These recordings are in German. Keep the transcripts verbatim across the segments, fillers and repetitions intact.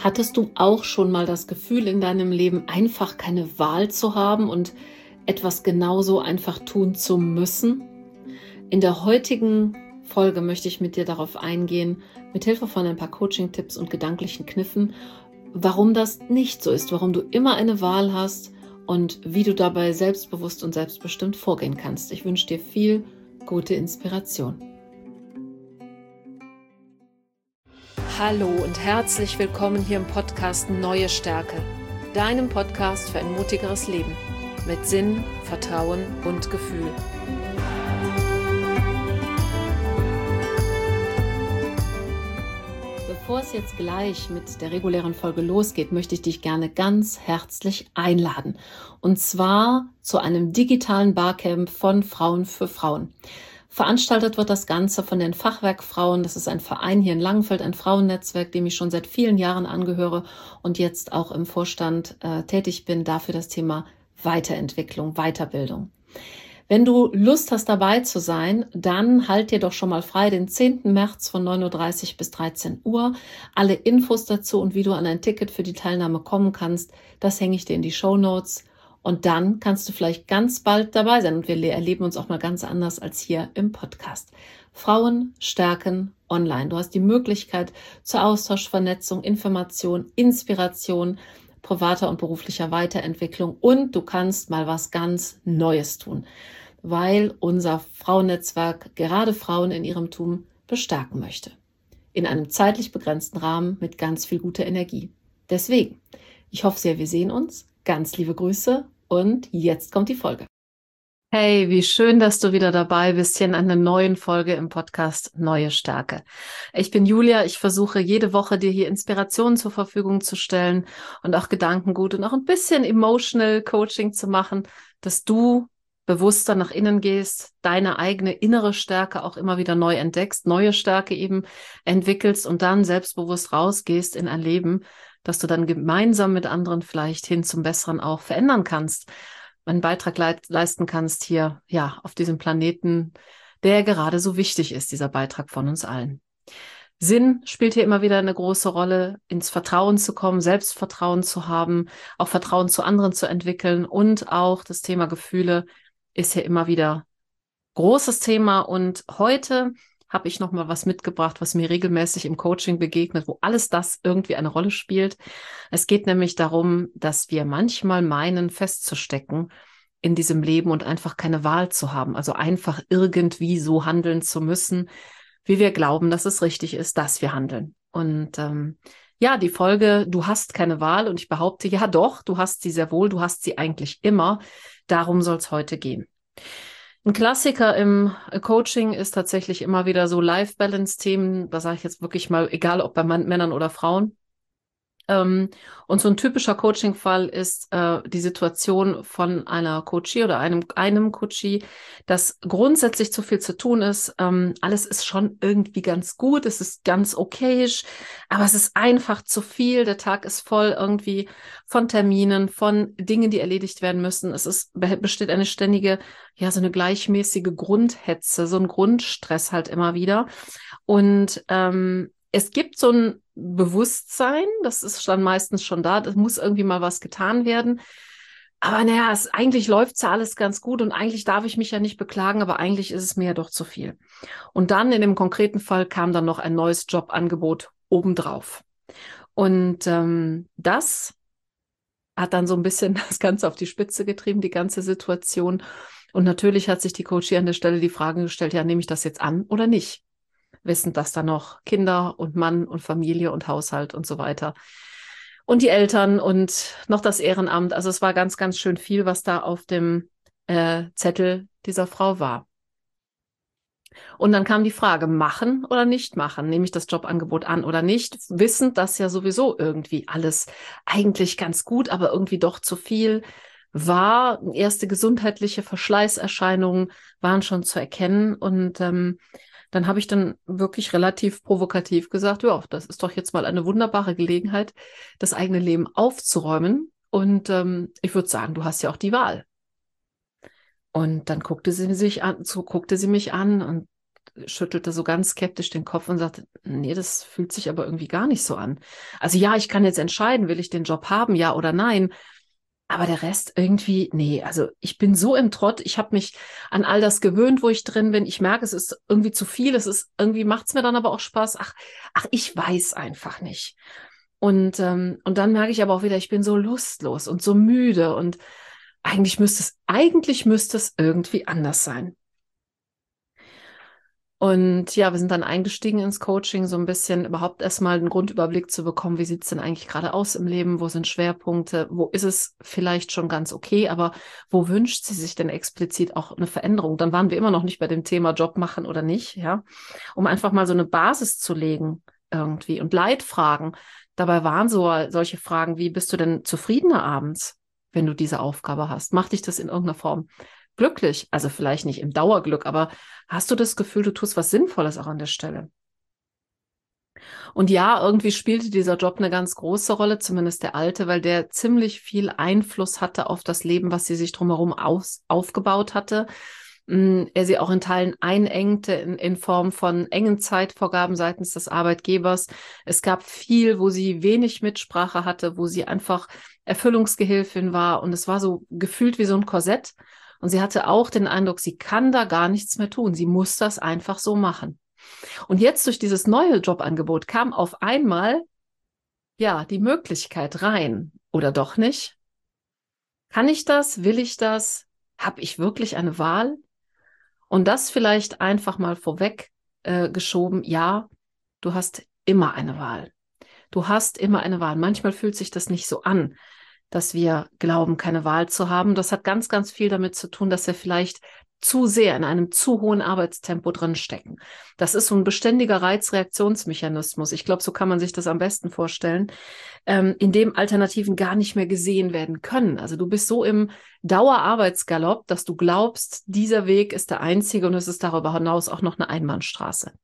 Hattest du auch schon mal das Gefühl in deinem Leben, einfach keine Wahl zu haben und etwas genauso einfach tun zu müssen? In der heutigen Folge möchte ich mit dir darauf eingehen, mit Hilfe von ein paar Coaching-Tipps und gedanklichen Kniffen, warum das nicht so ist, warum du immer eine Wahl hast und wie du dabei selbstbewusst und selbstbestimmt vorgehen kannst. Ich wünsche dir viel gute Inspiration. Hallo und herzlich willkommen hier im Podcast Neue Stärke, deinem Podcast für ein mutigeres Leben mit Sinn, Vertrauen und Gefühl. Bevor es jetzt gleich mit der regulären Folge losgeht, möchte ich dich gerne ganz herzlich einladen. Und zwar zu einem digitalen Barcamp von Frauen für Frauen. Veranstaltet wird das Ganze von den Fachwerkfrauen. Das ist ein Verein hier in Langenfeld, ein Frauennetzwerk, dem ich schon seit vielen Jahren angehöre und jetzt auch im Vorstand äh, tätig bin, dafür das Thema Weiterentwicklung, Weiterbildung. Wenn du Lust hast, dabei zu sein, dann halt dir doch schon mal frei den zehnten März von neun Uhr dreißig bis dreizehn Uhr. Alle Infos dazu und wie du an ein Ticket für die Teilnahme kommen kannst, das hänge ich dir in die Shownotes. Und dann kannst du vielleicht ganz bald dabei sein und wir erleben uns auch mal ganz anders als hier im Podcast. Frauen stärken online. Du hast die Möglichkeit zur Austausch, Vernetzung, Information, Inspiration, privater und beruflicher Weiterentwicklung und du kannst mal was ganz Neues tun, weil unser Frauennetzwerk gerade Frauen in ihrem Tun bestärken möchte. In einem zeitlich begrenzten Rahmen mit ganz viel guter Energie. Deswegen, ich hoffe sehr, wir sehen uns. Ganz liebe Grüße und jetzt kommt die Folge. Hey, wie schön, dass du wieder dabei bist hier in einer neuen Folge im Podcast Neue Stärke. Ich bin Julia, ich versuche jede Woche dir hier Inspirationen zur Verfügung zu stellen und auch Gedankengut und auch ein bisschen Emotional Coaching zu machen, dass du bewusster nach innen gehst, deine eigene innere Stärke auch immer wieder neu entdeckst, neue Stärke eben entwickelst und dann selbstbewusst rausgehst in ein Leben, dass du dann gemeinsam mit anderen vielleicht hin zum Besseren auch verändern kannst, einen Beitrag leit- leisten kannst hier, ja, auf diesem Planeten, der gerade so wichtig ist, dieser Beitrag von uns allen. Sinn spielt hier immer wieder eine große Rolle, ins Vertrauen zu kommen, Selbstvertrauen zu haben, auch Vertrauen zu anderen zu entwickeln und auch das Thema Gefühle ist hier immer wieder großes Thema und heute habe ich noch mal was mitgebracht, was mir regelmäßig im Coaching begegnet, wo alles das irgendwie eine Rolle spielt. Es geht nämlich darum, dass wir manchmal meinen, festzustecken in diesem Leben und einfach keine Wahl zu haben, also einfach irgendwie so handeln zu müssen, wie wir glauben, dass es richtig ist, dass wir handeln. Und ähm, ja, die Folge, du hast keine Wahl und ich behaupte, ja doch, du hast sie sehr wohl, du hast sie eigentlich immer. Darum soll es heute gehen. Ein Klassiker im Coaching ist tatsächlich immer wieder so Life-Balance-Themen. Da sage ich jetzt wirklich mal, egal ob bei Männern oder Frauen. Ähm, und so ein typischer Coaching-Fall ist äh, die Situation von einer Coachie oder einem, einem Coachie, dass grundsätzlich zu viel zu tun ist. Ähm, alles ist schon irgendwie ganz gut, es ist ganz okayisch, aber es ist einfach zu viel. Der Tag ist voll irgendwie von Terminen, von Dingen, die erledigt werden müssen. Es ist, besteht eine ständige, ja, so eine gleichmäßige Grundhetze, so ein Grundstress halt immer wieder. Und ähm, es gibt so ein Bewusstsein, das ist dann meistens schon da, das muss irgendwie mal was getan werden. Aber naja, es, eigentlich läuft ja alles ganz gut und eigentlich darf ich mich ja nicht beklagen, aber eigentlich ist es mir ja doch zu viel. Und dann in dem konkreten Fall kam dann noch ein neues Jobangebot obendrauf. Und ähm, das hat dann so ein bisschen das Ganze auf die Spitze getrieben, die ganze Situation. Und natürlich hat sich die Coachie an der Stelle die Frage gestellt, ja, nehme ich das jetzt an oder nicht? Wissend, dass da noch Kinder und Mann und Familie und Haushalt und so weiter und die Eltern und noch das Ehrenamt. Also es war ganz, ganz schön viel, was da auf dem äh, Zettel dieser Frau war. Und dann kam die Frage, machen oder nicht machen? Nehme ich das Jobangebot an oder nicht? Wissend, dass ja sowieso irgendwie alles eigentlich ganz gut, aber irgendwie doch zu viel war. Erste gesundheitliche Verschleißerscheinungen waren schon zu erkennen und ähm, dann habe ich dann wirklich relativ provokativ gesagt, ja, das ist doch jetzt mal eine wunderbare Gelegenheit, das eigene Leben aufzuräumen. Und ähm, ich würde sagen, du hast ja auch die Wahl. Und dann guckte sie sich an, so guckte sie mich an und schüttelte so ganz skeptisch den Kopf und sagte, nee, das fühlt sich aber irgendwie gar nicht so an. Also ja, ich kann jetzt entscheiden, will ich den Job haben, ja oder nein. Aber der Rest irgendwie, nee, also ich bin so im Trott, ich habe mich an all das gewöhnt, wo ich drin bin. Ich merke, es ist irgendwie zu viel, es ist, irgendwie macht es mir dann aber auch Spaß. Ach, ach, ich weiß einfach nicht. Und, ähm, und dann merke ich aber auch wieder, ich bin so lustlos und so müde und eigentlich müsste es, eigentlich müsste es irgendwie anders sein. Und ja, wir sind dann eingestiegen ins Coaching, so ein bisschen überhaupt erstmal einen Grundüberblick zu bekommen, wie sieht es denn eigentlich gerade aus im Leben, wo sind Schwerpunkte, wo ist es vielleicht schon ganz okay, aber wo wünscht sie sich denn explizit auch eine Veränderung? Dann waren wir immer noch nicht bei dem Thema Job machen oder nicht, ja, um einfach mal so eine Basis zu legen irgendwie und Leitfragen. Dabei waren so solche Fragen wie, bist du denn zufriedener abends, wenn du diese Aufgabe hast? Macht dich das in irgendeiner Form glücklich? Also vielleicht nicht im Dauerglück, aber hast du das Gefühl, du tust was Sinnvolles auch an der Stelle? Und ja, irgendwie spielte dieser Job eine ganz große Rolle, zumindest der alte, weil der ziemlich viel Einfluss hatte auf das Leben, was sie sich drumherum aus, aufgebaut hatte. Er sie auch in Teilen einengte in, in Form von engen Zeitvorgaben seitens des Arbeitgebers. Es gab viel, wo sie wenig Mitsprache hatte, wo sie einfach Erfüllungsgehilfin war. Und es war so gefühlt wie so ein Korsett. Und sie hatte auch den Eindruck, sie kann da gar nichts mehr tun. Sie muss das einfach so machen. Und jetzt durch dieses neue Jobangebot kam auf einmal, ja, die Möglichkeit rein. Oder doch nicht? Kann ich das? Will ich das? Habe ich wirklich eine Wahl? Und das vielleicht einfach mal vorweg äh, geschoben. Ja, du hast immer eine Wahl. Du hast immer eine Wahl. Manchmal fühlt sich das nicht so an, dass wir glauben, keine Wahl zu haben. Das hat ganz, ganz viel damit zu tun, dass wir vielleicht zu sehr in einem zu hohen Arbeitstempo drinstecken. Das ist so ein beständiger Reizreaktionsmechanismus. Ich glaube, so kann man sich das am besten vorstellen, ähm, in dem Alternativen gar nicht mehr gesehen werden können. Also du bist so im Dauerarbeitsgalopp, dass du glaubst, dieser Weg ist der einzige und es ist darüber hinaus auch noch eine Einbahnstraße.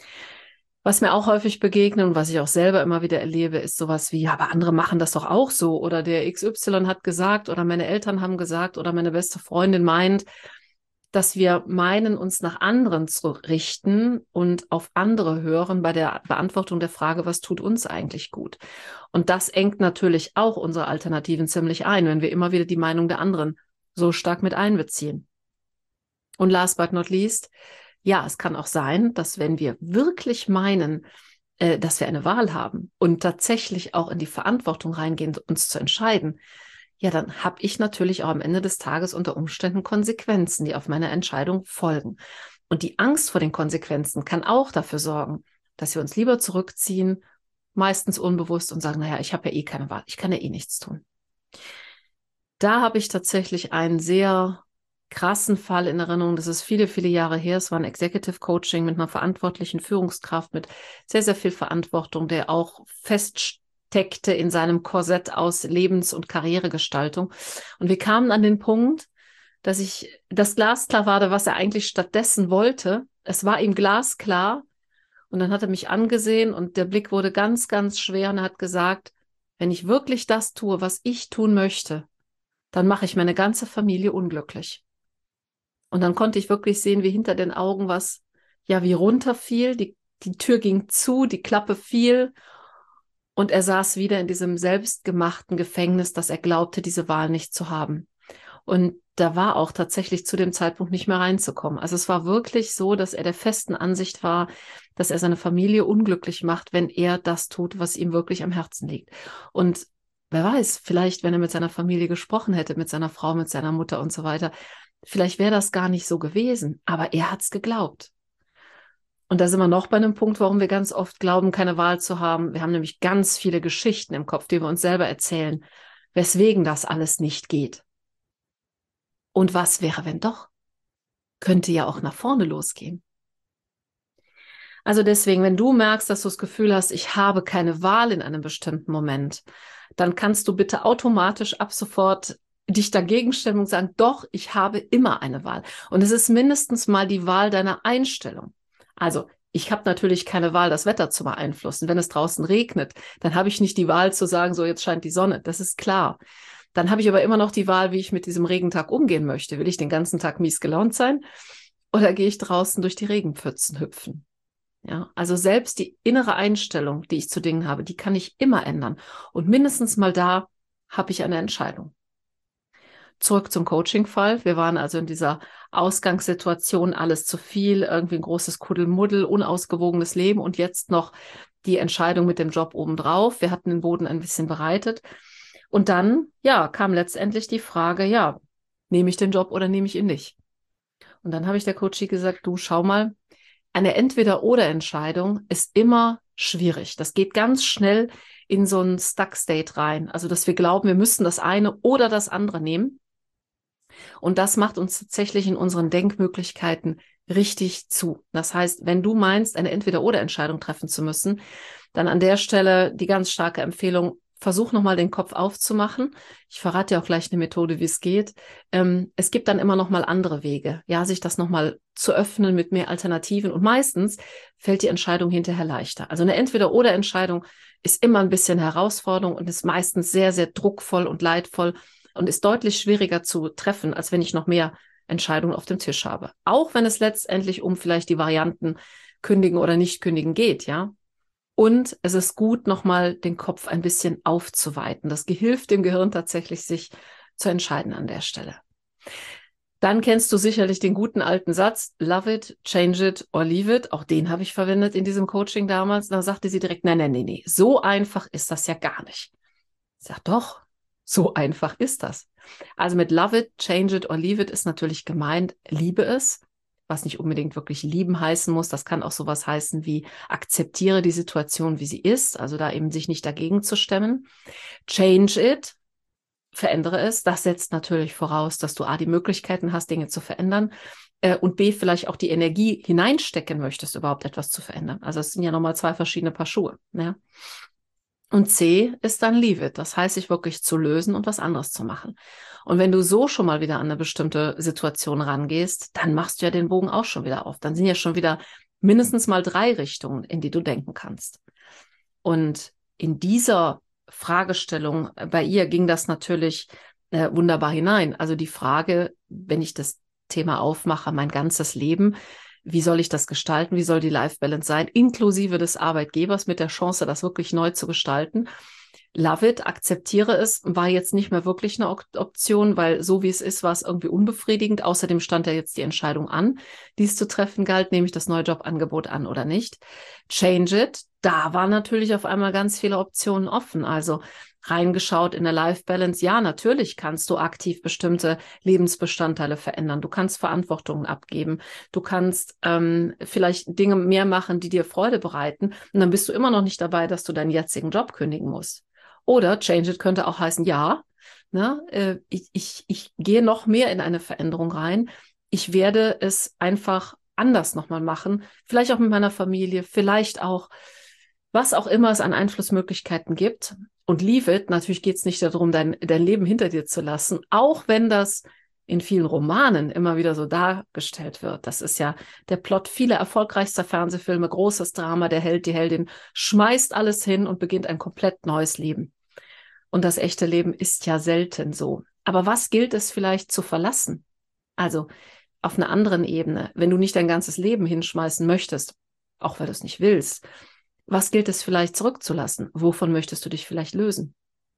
Was mir auch häufig begegnet und was ich auch selber immer wieder erlebe, ist sowas wie, ja, aber andere machen das doch auch so oder der X Y hat gesagt oder meine Eltern haben gesagt oder meine beste Freundin meint, dass wir meinen, uns nach anderen zu richten und auf andere hören bei der Beantwortung der Frage, was tut uns eigentlich gut? Und das engt natürlich auch unsere Alternativen ziemlich ein, wenn wir immer wieder die Meinung der anderen so stark mit einbeziehen. Und last but not least, ja, es kann auch sein, dass wenn wir wirklich meinen, äh, dass wir eine Wahl haben und tatsächlich auch in die Verantwortung reingehen, uns zu entscheiden, ja, dann habe ich natürlich auch am Ende des Tages unter Umständen Konsequenzen, die auf meine Entscheidung folgen. Und die Angst vor den Konsequenzen kann auch dafür sorgen, dass wir uns lieber zurückziehen, meistens unbewusst und sagen, naja, ich habe ja eh keine Wahl, ich kann ja eh nichts tun. Da habe ich tatsächlich einen sehr krassen Fall in Erinnerung. Das ist viele, viele Jahre her. Es war ein Executive Coaching mit einer verantwortlichen Führungskraft, mit sehr, sehr viel Verantwortung, der auch feststeckte in seinem Korsett aus Lebens- und Karrieregestaltung. Und wir kamen an den Punkt, dass ich das glasklar war, was er eigentlich stattdessen wollte. Es war ihm glasklar. Und dann hat er mich angesehen und der Blick wurde ganz, ganz schwer und er hat gesagt, wenn ich wirklich das tue, was ich tun möchte, dann mache ich meine ganze Familie unglücklich. Und dann konnte ich wirklich sehen, wie hinter den Augen was, ja, wie runterfiel. Die, die Tür ging zu, die Klappe fiel und er saß wieder in diesem selbstgemachten Gefängnis, dass er glaubte, diese Wahl nicht zu haben. Und da war auch tatsächlich zu dem Zeitpunkt nicht mehr reinzukommen. Also es war wirklich so, dass er der festen Ansicht war, dass er seine Familie unglücklich macht, wenn er das tut, was ihm wirklich am Herzen liegt. Und wer weiß, vielleicht, wenn er mit seiner Familie gesprochen hätte, mit seiner Frau, mit seiner Mutter und so weiter, vielleicht wäre das gar nicht so gewesen, aber er hat es geglaubt. Und da sind wir noch bei einem Punkt, warum wir ganz oft glauben, keine Wahl zu haben. Wir haben nämlich ganz viele Geschichten im Kopf, die wir uns selber erzählen, weswegen das alles nicht geht. Und was wäre, wenn doch? Könnte ja auch nach vorne losgehen. Also deswegen, wenn du merkst, dass du das Gefühl hast, ich habe keine Wahl in einem bestimmten Moment, dann kannst du bitte automatisch ab sofort dich dagegen stellen und sagen, doch, ich habe immer eine Wahl. Und es ist mindestens mal die Wahl deiner Einstellung. Also ich habe natürlich keine Wahl, das Wetter zu beeinflussen. Wenn es draußen regnet, dann habe ich nicht die Wahl zu sagen, so jetzt scheint die Sonne. Das ist klar. Dann habe ich aber immer noch die Wahl, wie ich mit diesem Regentag umgehen möchte. Will ich den ganzen Tag mies gelaunt sein? oder gehe ich draußen durch die Regenpfützen hüpfen? Ja, also selbst die innere Einstellung, die ich zu Dingen habe, die kann ich immer ändern. Und mindestens mal da habe ich eine Entscheidung. Zurück zum Coaching-Fall. Wir waren also in dieser Ausgangssituation, alles zu viel, irgendwie ein großes Kuddelmuddel, unausgewogenes Leben und jetzt noch die Entscheidung mit dem Job obendrauf. Wir hatten den Boden ein bisschen bereitet. Und dann, ja, kam letztendlich die Frage, ja, nehme ich den Job oder nehme ich ihn nicht? Und dann habe ich der Coachie gesagt, du, schau mal, eine Entweder-oder-Entscheidung ist immer schwierig. Das geht ganz schnell in so einen Stuck-State rein. Also, dass wir glauben, wir müssten das eine oder das andere nehmen. Und das macht uns tatsächlich in unseren Denkmöglichkeiten richtig zu. Das heißt, wenn du meinst, eine Entweder-oder-Entscheidung treffen zu müssen, dann an der Stelle die ganz starke Empfehlung, versuch nochmal den Kopf aufzumachen. Ich verrate dir auch gleich eine Methode, wie es geht. Ähm, es gibt dann immer nochmal andere Wege, ja, sich das nochmal zu öffnen mit mehr Alternativen. Und meistens fällt die Entscheidung hinterher leichter. Also eine Entweder-oder-Entscheidung ist immer ein bisschen Herausforderung und ist meistens sehr, sehr druckvoll und leidvoll und ist deutlich schwieriger zu treffen, als wenn ich noch mehr Entscheidungen auf dem Tisch habe. Auch wenn es letztendlich um vielleicht die Varianten kündigen oder nicht kündigen geht, ja. Und es ist gut, nochmal den Kopf ein bisschen aufzuweiten. Das hilft dem Gehirn tatsächlich, sich zu entscheiden an der Stelle. Dann kennst du sicherlich den guten alten Satz, love it, change it or leave it. Auch den habe ich verwendet in diesem Coaching damals. Da sagte sie direkt, nein, nein, nein, nein, so einfach ist das ja gar nicht. Ich sage, doch, so einfach ist das. Also mit love it, change it or leave it ist natürlich gemeint, liebe es, was nicht unbedingt wirklich lieben heißen muss. Das kann auch sowas heißen wie akzeptiere die Situation, wie sie ist, also da eben sich nicht dagegen zu stemmen. Change it, verändere es. Das setzt natürlich voraus, dass du A, die Möglichkeiten hast, Dinge zu verändern äh, und B, vielleicht auch die Energie hineinstecken möchtest, überhaupt etwas zu verändern. Also es sind ja nochmal zwei verschiedene Paar Schuhe. Ja? Und C ist dann leave it. Das heißt, sich wirklich zu lösen und was anderes zu machen. Und wenn du so schon mal wieder an eine bestimmte Situation rangehst, dann machst du ja den Bogen auch schon wieder auf. Dann sind ja schon wieder mindestens mal drei Richtungen, in die du denken kannst. Und in dieser Fragestellung, bei ihr ging das natürlich äh, wunderbar hinein. Also die Frage, wenn ich das Thema aufmache, mein ganzes Leben, wie soll ich das gestalten? Wie soll die Life Balance sein? Inklusive des Arbeitgebers mit der Chance, das wirklich neu zu gestalten. Love it, akzeptiere es, war jetzt nicht mehr wirklich eine Option, weil so wie es ist, war es irgendwie unbefriedigend. Außerdem stand ja jetzt die Entscheidung an, die es zu treffen galt, nehme ich das neue Jobangebot an oder nicht. Change it, da waren natürlich auf einmal ganz viele Optionen offen. Also reingeschaut in der Life Balance, ja, natürlich kannst du aktiv bestimmte Lebensbestandteile verändern. Du kannst Verantwortung abgeben. Du kannst ähm, vielleicht Dinge mehr machen, die dir Freude bereiten. Und dann bist du immer noch nicht dabei, dass du deinen jetzigen Job kündigen musst. Oder Change it könnte auch heißen, ja, ne, äh, ich, ich, ich gehe noch mehr in eine Veränderung rein. Ich werde es einfach anders nochmal machen. Vielleicht auch mit meiner Familie, vielleicht auch, was auch immer es an Einflussmöglichkeiten gibt. Und leave it, natürlich geht es nicht darum, dein, dein Leben hinter dir zu lassen, auch wenn das in vielen Romanen immer wieder so dargestellt wird. Das ist ja der Plot vieler erfolgreichster Fernsehfilme, großes Drama, der Held, die Heldin schmeißt alles hin und beginnt ein komplett neues Leben. Und das echte Leben ist ja selten so. Aber was gilt es vielleicht zu verlassen? Also auf einer anderen Ebene, wenn du nicht dein ganzes Leben hinschmeißen möchtest, auch weil du es nicht willst, was gilt es vielleicht zurückzulassen? Wovon möchtest du dich vielleicht lösen?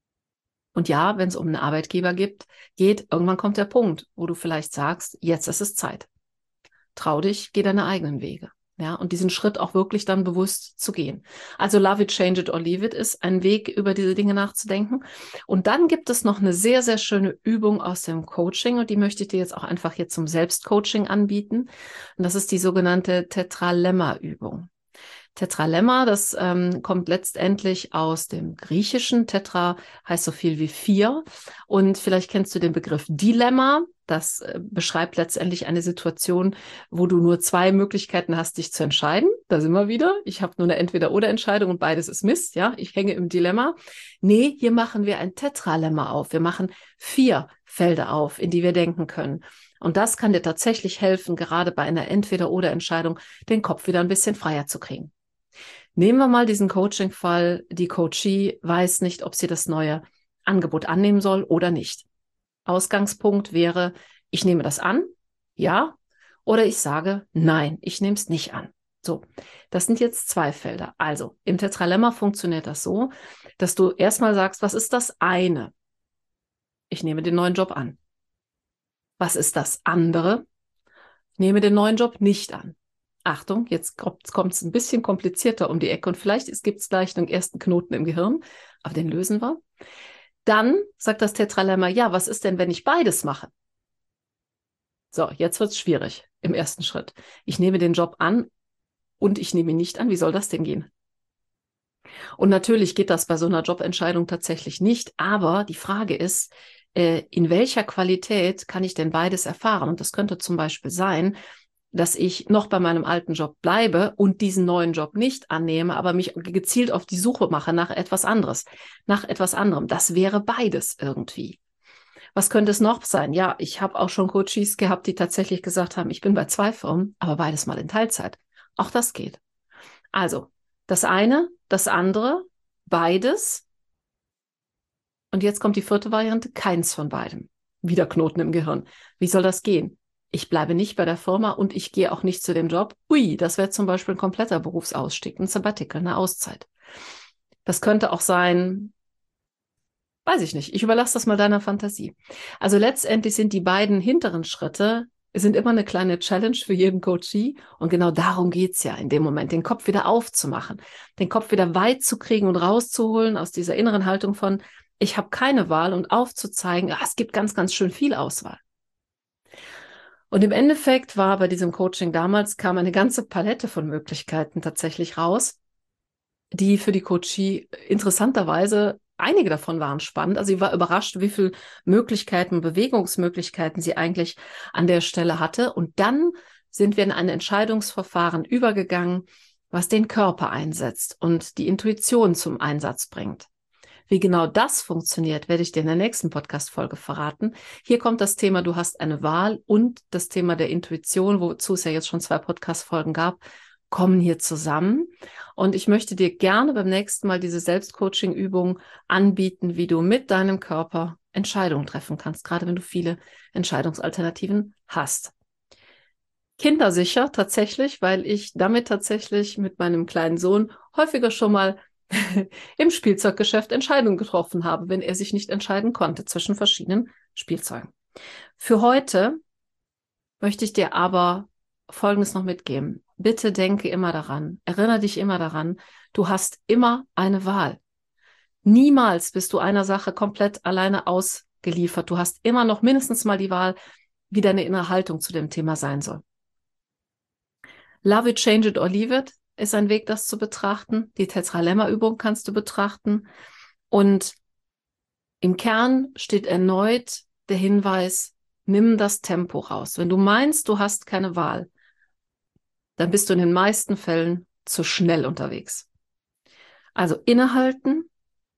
Und ja, wenn es um einen Arbeitgeber gibt, geht, irgendwann kommt der Punkt, wo du vielleicht sagst, jetzt ist es Zeit. Trau dich, geh deine eigenen Wege. Ja, und diesen Schritt auch wirklich dann bewusst zu gehen. Also love it, change it or leave it ist ein Weg, über diese Dinge nachzudenken. Und dann gibt es noch eine sehr, sehr schöne Übung aus dem Coaching und die möchte ich dir jetzt auch einfach hier zum Selbstcoaching anbieten. Und das ist die sogenannte Tetralemma-Übung. Tetralemma, das ähm, kommt letztendlich aus dem Griechischen. Tetra heißt so viel wie vier. Und vielleicht kennst du den Begriff Dilemma. Das äh, beschreibt letztendlich eine Situation, wo du nur zwei Möglichkeiten hast, dich zu entscheiden. Da sind wir wieder. Ich habe nur eine Entweder-oder-Entscheidung und beides ist Mist. Ja, ich hänge im Dilemma. Nee, hier machen wir ein Tetralemma auf. Wir machen vier Felder auf, in die wir denken können. Und das kann dir tatsächlich helfen, gerade bei einer Entweder-oder-Entscheidung den Kopf wieder ein bisschen freier zu kriegen. Nehmen wir mal diesen Coaching-Fall. Die Coachee weiß nicht, ob sie das neue Angebot annehmen soll oder nicht. Ausgangspunkt wäre, ich nehme das an, ja, oder ich sage, nein, ich nehme es nicht an. So, das sind jetzt zwei Felder. Also im Tetralemma funktioniert das so, dass du erstmal sagst, was ist das eine? Ich nehme den neuen Job an. Was ist das andere? Ich nehme den neuen Job nicht an. Achtung, jetzt kommt es ein bisschen komplizierter um die Ecke und vielleicht gibt es gleich einen ersten Knoten im Gehirn, aber den lösen wir. Dann sagt das Tetralemma, ja, was ist denn, wenn ich beides mache? So, jetzt wird es schwierig im ersten Schritt. Ich nehme den Job an und ich nehme ihn nicht an. Wie soll das denn gehen? Und natürlich geht das bei so einer Jobentscheidung tatsächlich nicht, aber die Frage ist, äh, in welcher Qualität kann ich denn beides erfahren? Und das könnte zum Beispiel sein, dass ich noch bei meinem alten Job bleibe und diesen neuen Job nicht annehme, aber mich gezielt auf die Suche mache nach etwas anderes, nach etwas anderem. Das wäre beides irgendwie. Was könnte es noch sein? Ja, ich habe auch schon Coaches gehabt, die tatsächlich gesagt haben, ich bin bei zwei Firmen, aber beides mal in Teilzeit. Auch das geht. Also, das eine, das andere, beides. Und jetzt kommt die vierte Variante, keins von beidem. Wieder Knoten im Gehirn. Wie soll das gehen? Ich bleibe nicht bei der Firma und ich gehe auch nicht zu dem Job. Ui, das wäre zum Beispiel ein kompletter Berufsausstieg, ein Sabbatical, eine Auszeit. Das könnte auch sein, weiß ich nicht, ich überlasse das mal deiner Fantasie. Also letztendlich sind die beiden hinteren Schritte, sind immer eine kleine Challenge für jeden Coachee. Und genau darum geht's ja in dem Moment, den Kopf wieder aufzumachen, den Kopf wieder weit zu kriegen und rauszuholen aus dieser inneren Haltung von, ich habe keine Wahl und aufzuzeigen, ah, es gibt ganz, ganz schön viel Auswahl. Und im Endeffekt war bei diesem Coaching damals, kam eine ganze Palette von Möglichkeiten tatsächlich raus, die für die Coachie interessanterweise, einige davon waren spannend. Also ich war überrascht, wie viele Möglichkeiten, Bewegungsmöglichkeiten sie eigentlich an der Stelle hatte. Und dann sind wir in ein Entscheidungsverfahren übergegangen, was den Körper einsetzt und die Intuition zum Einsatz bringt. Wie genau das funktioniert, werde ich dir in der nächsten Podcast-Folge verraten. Hier kommt das Thema, du hast eine Wahl und das Thema der Intuition, wozu es ja jetzt schon zwei Podcast-Folgen gab, kommen hier zusammen. Und ich möchte dir gerne beim nächsten Mal diese Selbstcoaching-Übung anbieten, wie du mit deinem Körper Entscheidungen treffen kannst, gerade wenn du viele Entscheidungsalternativen hast. Kindersicher tatsächlich, weil ich damit tatsächlich mit meinem kleinen Sohn häufiger schon mal im Spielzeuggeschäft Entscheidungen getroffen habe, wenn er sich nicht entscheiden konnte zwischen verschiedenen Spielzeugen. Für heute möchte ich dir aber Folgendes noch mitgeben. Bitte denke immer daran, erinnere dich immer daran, du hast immer eine Wahl. Niemals bist du einer Sache komplett alleine ausgeliefert. Du hast immer noch mindestens mal die Wahl, wie deine innere Haltung zu dem Thema sein soll. Love it, change it or leave it ist ein Weg, das zu betrachten. Die Tetralemma-Übung kannst du betrachten. Und im Kern steht erneut der Hinweis, nimm das Tempo raus. Wenn du meinst, du hast keine Wahl, dann bist du in den meisten Fällen zu schnell unterwegs. Also innehalten,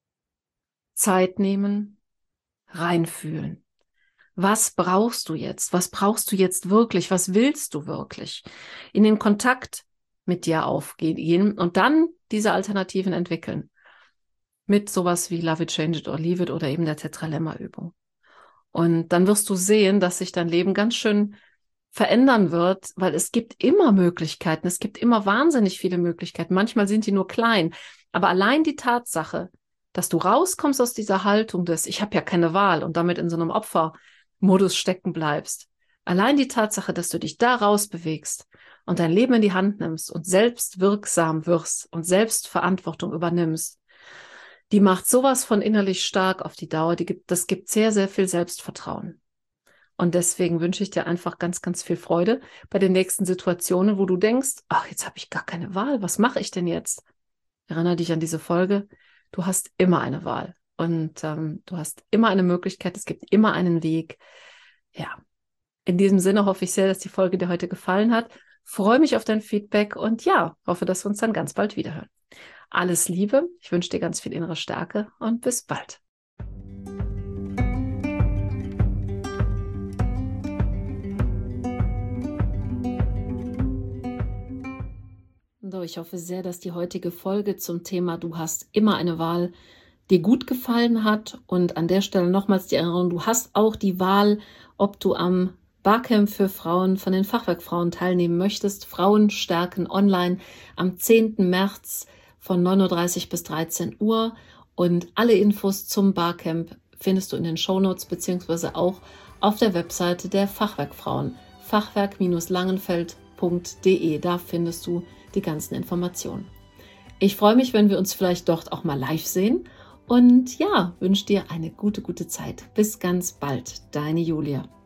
Zeit nehmen, reinfühlen. Was brauchst du jetzt? Was brauchst du jetzt wirklich? Was willst du wirklich? In den Kontakt mit dir aufgehen und dann diese Alternativen entwickeln. Mit sowas wie Love it, change it or leave it oder eben der Tetralemma-Übung. Und dann wirst du sehen, dass sich dein Leben ganz schön verändern wird, weil es gibt immer Möglichkeiten. Es gibt immer wahnsinnig viele Möglichkeiten. Manchmal sind die nur klein. Aber allein die Tatsache, dass du rauskommst aus dieser Haltung des, ich habe ja keine Wahl und damit in so einem Opfermodus stecken bleibst. Allein die Tatsache, dass du dich da rausbewegst und dein Leben in die Hand nimmst und selbst wirksam wirst und selbst Verantwortung übernimmst, die macht sowas von innerlich stark auf die Dauer. Die gibt, das gibt sehr, sehr viel Selbstvertrauen. Und deswegen wünsche ich dir einfach ganz, ganz viel Freude bei den nächsten Situationen, wo du denkst, ach, jetzt habe ich gar keine Wahl. Was mache ich denn jetzt? Erinnere dich an diese Folge. Du hast immer eine Wahl und ähm, du hast immer eine Möglichkeit. Es gibt immer einen Weg. Ja, in diesem Sinne hoffe ich sehr, dass die Folge dir heute gefallen hat. Freue mich auf dein Feedback und ja, hoffe, dass wir uns dann ganz bald wiederhören. Alles Liebe, ich wünsche dir ganz viel innere Stärke und bis bald. So, ich hoffe sehr, dass die heutige Folge zum Thema Du hast immer eine Wahl dir gut gefallen hat und an der Stelle nochmals die Erinnerung, du hast auch die Wahl, ob du am Barcamp für Frauen von den Fachwerkfrauen teilnehmen möchtest, Frauen stärken online am zehnten März von neun Uhr dreißig bis dreizehn Uhr. Und alle Infos zum Barcamp findest du in den Shownotes beziehungsweise auch auf der Webseite der Fachwerkfrauen, fachwerk langenfeld punkt de. Da findest du die ganzen Informationen. Ich freue mich, wenn wir uns vielleicht dort auch mal live sehen. Und ja, wünsche dir eine gute, gute Zeit. Bis ganz bald, deine Julia.